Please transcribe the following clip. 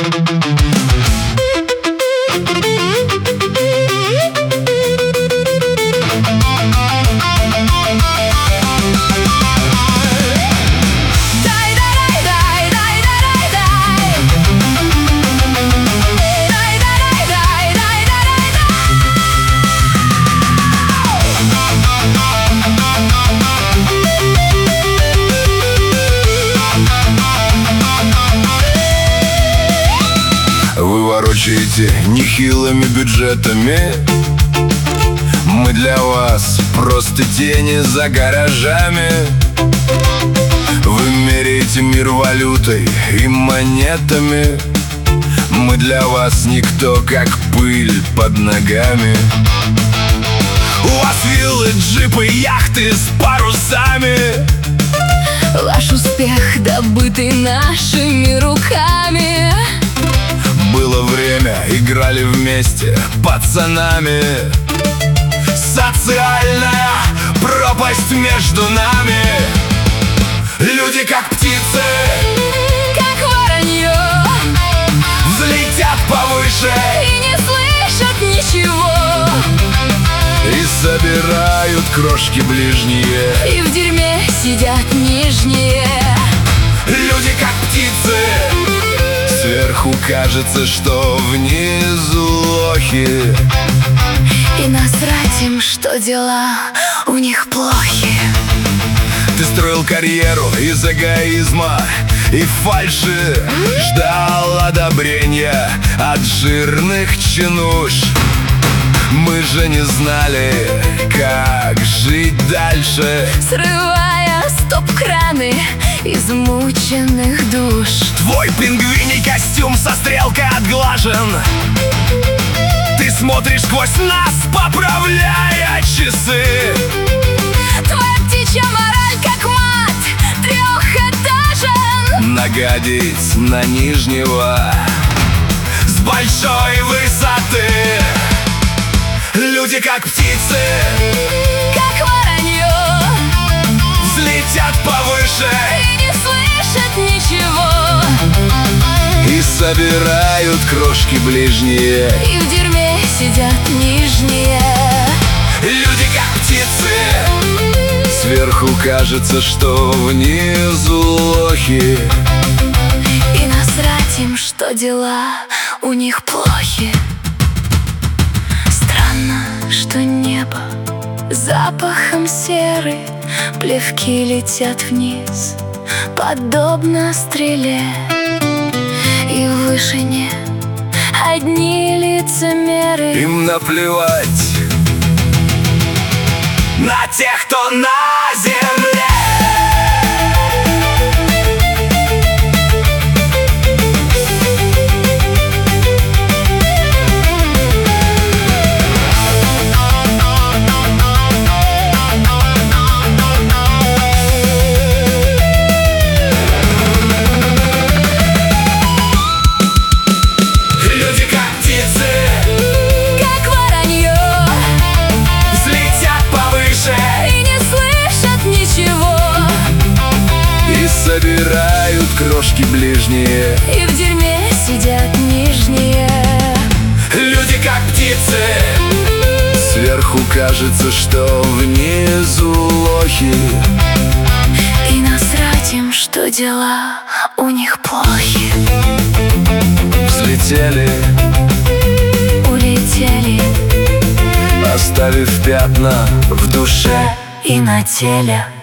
Вы ворочаете нехилыми бюджетами. Мы для вас просто тени за гаражами. Вы меряете мир валютой и монетами. Мы для вас никто, как пыль под ногами. У вас виллы, джипы, яхты с парусами. Ваш успех, добытый нашими руками. Было время, играли вместе пацанами. Социальная пропасть между нами. Люди как птицы, как воронье, взлетят повыше и не слышат ничего. и собирают крошки ближние. И в дерьме сидят нижние. Люди как птицы, сверху кажется, что внизу лохи. И насрать им, что дела у них плохи. Ты строил карьеру из эгоизма и фальши, ждал одобрения от жирных чинуш. Мы же не знали, как жить дальше, Срывая стоп-краны измученных душ. твой пингвиний костюм со стрелкой отглажен. Ты смотришь сквозь нас, поправляя часы. Твоя птичья мораль как мат трехэтажен. Нагадить на нижнего с большой высоты. Люди как птицы, Как воронье, взлетят повыше и не слышат ничего. и собирают крошки ближние. И в дерьме сидят нижние. Люди как птицы, сверху кажется, что внизу лохи. И насрать им, что дела у них плохи. Странно, что небо запахом серы, плевки летят вниз, подобно стреле. И в вышине одни лицемеры. Им наплевать на тех, кто на земле. Люди как птицы, Как воронье, взлетят повыше и не слышат ничего. и собирают крошки ближние. И в дерьме сидят нижние. Люди как птицы, сверху кажется, что внизу лохи. И насрать им, что дела у них плохи. Взлетели, Улетели оставив пятна в душе. и на теле.